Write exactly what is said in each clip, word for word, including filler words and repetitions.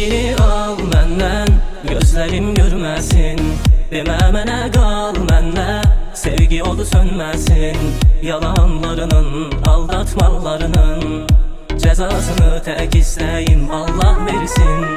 sevgini al məndən, gözlərim görməsin. Demə mənə qal mənlə, sevgi odu sönməsin. Yalanlarının, aldatmalarının cəzasını tək istəyim Allah versin.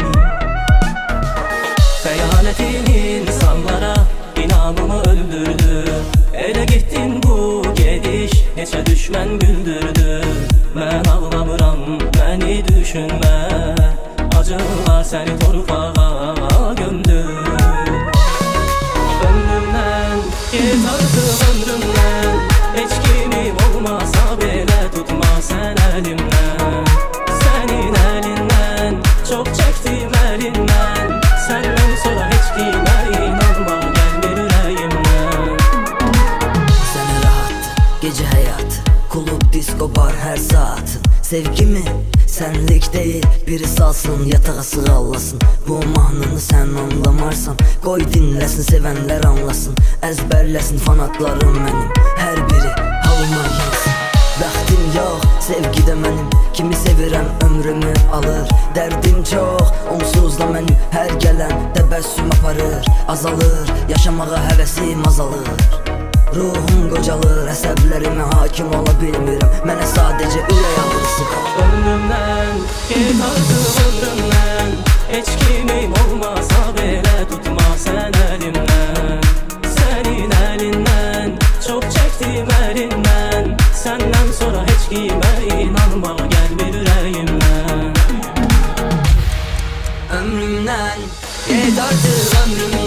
Xəyanətin insanlara inamımı öldürdü. Elə getdin bu gediş, neçə düşmən güldürdü. Mən ağlamıram, məni düşünmə, acılar səni torpağa gömdü. Ömrümdən, get artıq ömrümdən, heç kimim olmasa belə tutma sən əlimdən. Sənin əlindən, çox çəkdim əlindən, səndən sonra heç kimə inanma gəlmir ürəyimdən. Sənə rahat, gecə həyat, klub, disko, bar hər saat. Sevgimi sənlik deyil, biri salsın, yatağa sığallasın. Bu mahnını sən anlamarsan, qoy dinləsin, sevənlər anlasın. Əzbərləsin fanatlarım mənim, hər biri halıma yansın. Bəxtim yox, sevgi də mənim, kimi sevirəm ömrümü alır. Dərdim çox, onsuz da mənim hər gələn təbəssüm aparır. Azalır, yaşamağa həvəsim azalır. Ruhum qocalır, əsəblərimə hakim ola bilmirəm. Mənə sadəcə ürək ağrısı qalır. Ömrümdən, get artıq ömrümdən, heç kimim olmasa belə tutma sən əlimdən. Sənin əlindən, çox çəkdim əlindən, səndən sonra heç kimə inanma gəlmir ürəyimdən. Ömrümdən, get artıq ömrümdən,